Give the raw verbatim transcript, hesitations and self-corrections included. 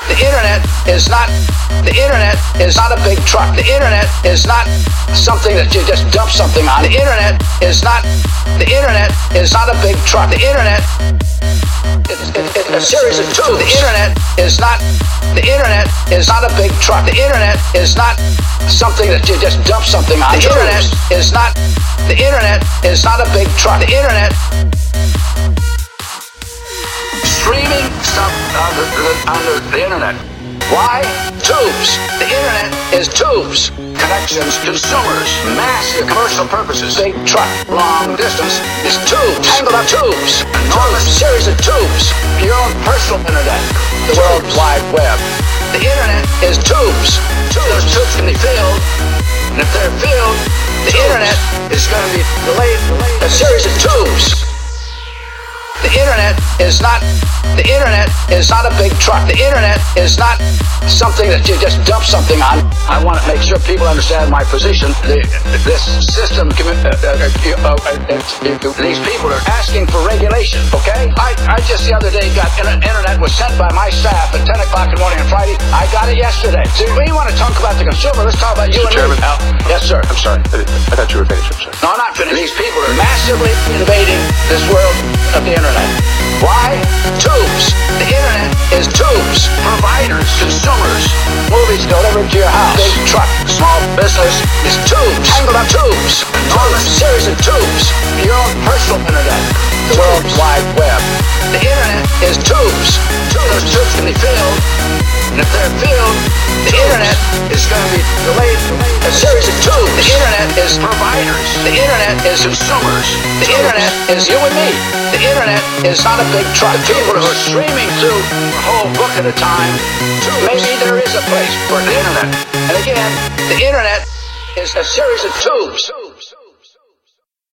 The internet is not, the internet is not a big truck. The internet is not something that you just dump something on. The internet is not, the internet is not a big truck. The internet is it, it, a series of tubes. The internet is not, the internet is not a big truck. The internet is not something that you just dump something on. The internet is not, the internet is not a big truck. The internet streaming stuff on the, on the, the internet. Why? Tubes. The internet is tubes. Connections, consumers, massive commercial purposes. Big truck, long distance is tubes. Tangled up tubes. Enormous series of tubes. Your own personal internet. The World Wide Web. The internet is tubes. Those tubes can be filled. And if they're filled, the internet is going to be delayed. A series of tubes. The internet is not, the internet is not a big truck. The internet is not something that you just dump something on. I want to make sure people understand my position. The, this system, uh, uh, uh, uh, uh, these people are asking for regulation, okay? I, I just the other day got, internet was sent by my staff at ten o'clock in the morning on Friday. I got it yesterday. See, we want to talk about the consumer. Let's talk about you Mister and Chairman, me. Al, Yes, sir. I'm sorry. I, I thought you were finished. I'm sorry. No, I'm not finished. These people are massively invading this world of the internet. Why? Tubes. The internet is tubes. Providers, consumers, movies delivered to your house. Big truck, small business is tubes. Tangled up tubes. Enormous series of tubes. Your own personal internet. The World Wide Web. The internet is tubes. Those tubes can be filled. And if they're filled, the internet is going to be delayed. A series of tubes. The internet is providers. The internet is consumers. The internet is you and me. The internet is not a big truck. The people who are streaming through a whole book at a time, maybe there is a place for the internet. And again, the internet is a series of tubes.